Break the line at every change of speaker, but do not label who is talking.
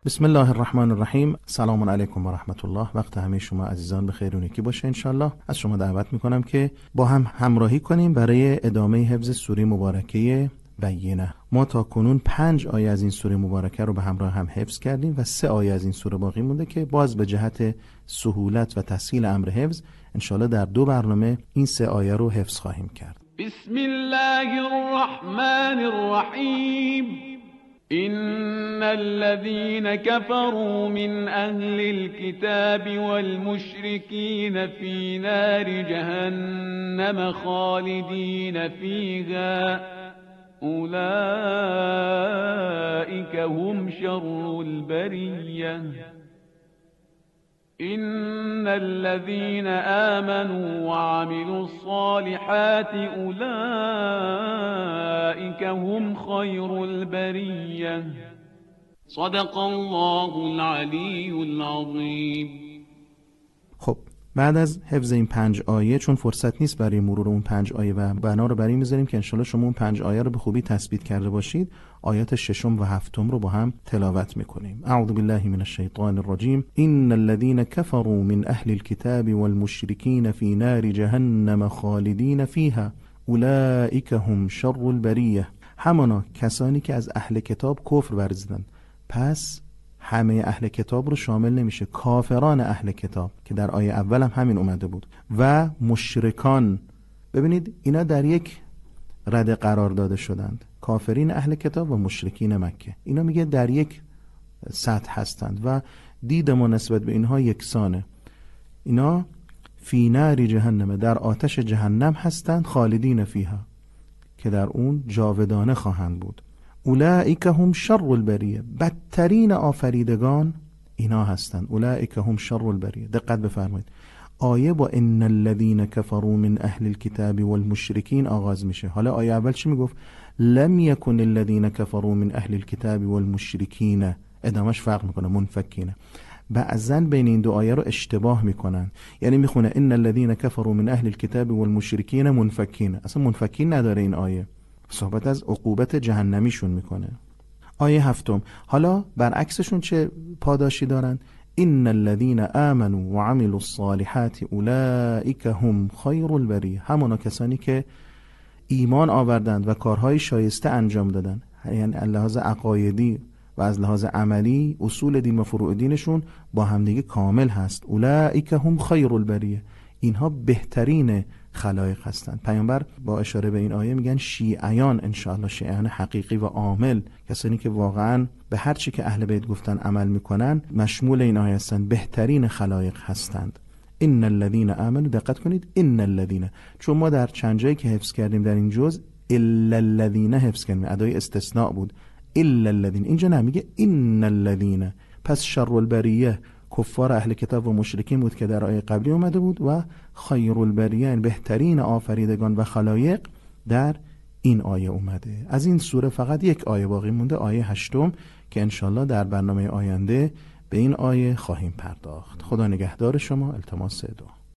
بسم الله الرحمن الرحیم. سلام علیکم و رحمت الله. وقت همه شما عزیزان بخیر و نیکی باشه انشالله. از شما دعوت میکنم که با هم همراهی کنیم برای ادامه حفظ سوره مبارکه بینه. ما تا کنون 5 آیه از این سوره مبارکه رو به همراه هم حفظ کردیم و 3 آیه از این سوره باقی مونده که باز به جهت سهولت و تسهیل امر حفظ انشالله در 2 برنامه این 3 آیه رو حفظ خواهیم کرد.
بسم الله الرحمن الرحیم. إن الذين كفروا من أهل الكتاب والمشركين في نار جهنم خالدين فيها أولئك هم شر البرية إن الذين آمنوا وعملوا الصالحات أولئك هم خير البرية صدق الله العلي العظيم.
خب بعد از حفظ این 5 آیه، چون فرصت نیست برای مرور اون 5 آیه و بنا رو برای میذاریم که انشالله شما اون 5 آیه رو به خوبی تثبیت کرده باشید، آیات 6 و 7 رو با هم تلاوت میکنیم. اعوذ بالله من الشیطان الرجیم. ان الذين كفروا من اهل الكتاب والمشركين في نار جهنم خالدين فيها اولئك هم شر البریه. همانا کسانی که از اهل کتاب کفر ورزیدند، پس همه اهل کتاب رو شامل نمیشه، کافران اهل کتاب که در آیه اول هم همین اومده بود و مشرکان. ببینید اینا در یک رده قرار داده شدند، کافرین اهل کتاب و مشرکین مکه. اینا میگه در یک سطح هستند و دید ما نسبت به اینها یکسانه. اینا فی نار جهنم، در آتش جهنم هستند، خالدین فیها، که در اون جاودانه خواهند بود. اولئک هم شر البریه، بدترین آفریدگان اینا هستند. اولئک هم شر البریه. دقت بفرمایید، آیه با ان الذين كفروا من اهل الكتاب والمشركين آغاز میشه. حالا آیه اول چی میگفت؟ لم يكن الذين كفروا من اهل الكتاب والمشركين. ادامش فرق میکنه، منفکینه. بعضا بین این 2 آیه رو اشتباه میکنن، یعنی میخونه ان الذين كفروا من اهل الكتاب والمشركين منفکین. اصلا منفکین نداره این آیه، صحبت از عقوبت جهنمیشون میکنه. آیه 7، حالا برعکسشون چه پاداشی دارن؟ ان الذين آمنوا وعملوا الصالحات اولئک هم خیر البریه. همونا کسانی که ایمان آوردند و کارهای شایسته انجام دادن، یعنی از لحاظ عقایدی و از لحاظ عملی اصول دین و فروع دینشون با همدیگه کامل هست. اولئک هم خیر البریه، اینها بهترین خلایق هستند. پیامبر با اشاره به این آیه میگن شیعیان، انشاءالله شیعیان حقیقی و عامل، کسانی که واقعا به هر چی که اهل بیت گفتن عمل میکنن، مشمول این آیه هستند، بهترین خلایق هستند. ان الذين آمنوا، دقت کنید، ان الذين، چون ما در چند جایی که حفظ کردیم در این جزء الا الذين حفظ کردیم، ادای استثناء بود. الا الذين، اینجا نمیگه ان الذين. پس شر البریه کفار اهل کتاب و مشرکین بود که در آیه قبلی اومده بود و خیر البریه، بهترین آفریدگان و خلایق، در این آیه اومده. از این سوره فقط یک آیه باقی مونده، آیه 8 که انشالله در برنامه آینده به این آیه خواهیم پرداخت. خدا نگهدار شما. التماس دعا.